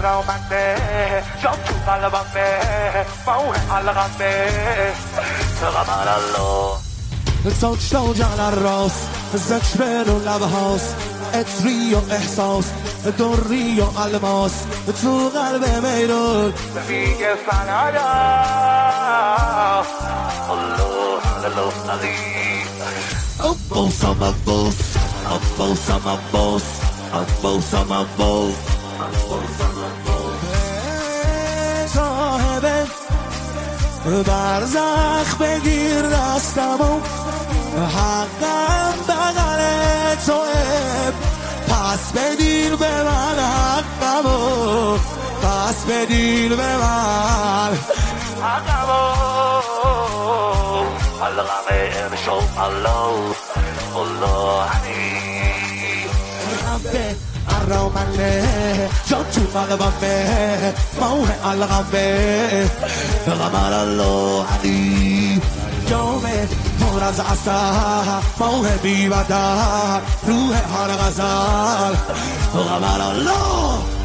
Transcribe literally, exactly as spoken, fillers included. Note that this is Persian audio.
الرامنه جام تو قلبمه موه علقمه غمر الله زوج زوج على الراس ذکر و لبهاست عطری و احساس دری و الماس تو قلب میرون میگه فنادا الله الله علی عباس هم عباس عباس هم عباس عباس هم عباس صاحب برزخ بگیر دستمو حقم بغل توه پس بدین به من حقمو پس بدین به من حقمو حلقمه امشو الله الله علی ربه الرامنه جان تو قلبمه موه علقمه غمر الله علی جامه پر از عسل موه بی بدل روح هر غزل غمر الله